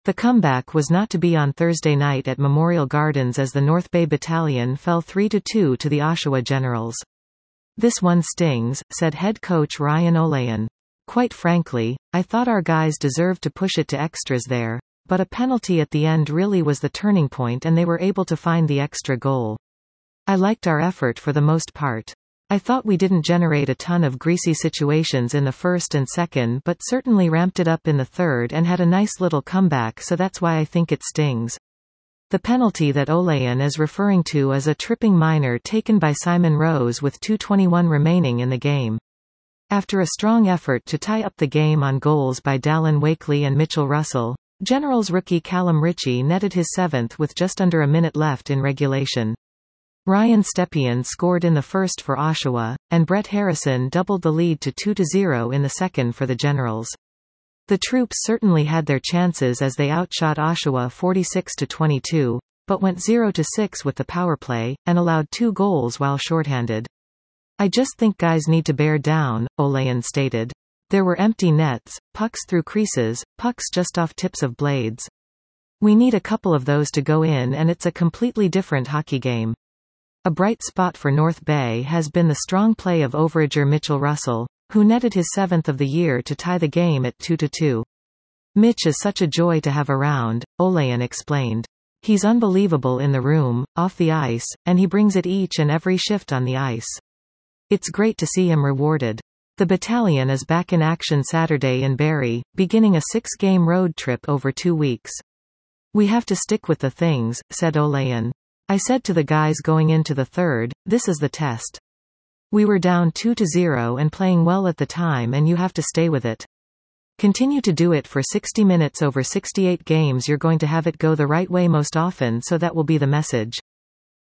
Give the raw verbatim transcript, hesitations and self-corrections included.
The comeback was not to be on Thursday night at Memorial Gardens as the North Bay Battalion fell three to two to the Oshawa Generals. "This one stings," said head coach Ryan Olayan. "Quite frankly, I thought our guys deserved to push it to extras there, but a penalty at the end really was the turning point and they were able to find the extra goal. I liked our effort for the most part. I thought we didn't generate a ton of greasy situations in the first and second but certainly ramped it up in the third and had a nice little comeback, so that's why I think it stings." The penalty that Olayan is referring to is a tripping minor taken by Simon Rose with two twenty-one remaining in the game. After a strong effort to tie up the game on goals by Dallin Wakely and Mitchell Russell, Generals rookie Callum Ritchie netted his seventh with just under a minute left in regulation. Ryan Stepien scored in the first for Oshawa, and Brett Harrison doubled the lead to two to zero in the second for the Generals. The troops certainly had their chances as they outshot Oshawa forty-six to twenty-two, but went zero to six with the power play, and allowed two goals while shorthanded. "I just think guys need to bear down," Olayan stated. "There were empty nets, pucks through creases, pucks just off tips of blades. We need a couple of those to go in and it's a completely different hockey game." A bright spot for North Bay has been the strong play of overager Mitchell Russell, who netted his seventh of the year to tie the game at two to two. "Mitch is such a joy to have around," Olayan explained. "He's unbelievable in the room, off the ice, and he brings it each and every shift on the ice. It's great to see him rewarded." The battalion is back in action Saturday in Barrie, beginning a six-game road trip over two weeks. "We have to stick with the things," said Olayan. "I said to the guys going into the third, this is the test. We were down two to zero and playing well at the time and you have to stay with it. Continue to do it for sixty minutes over sixty-eight games. You're going to have it go the right way most often, so that will be the message."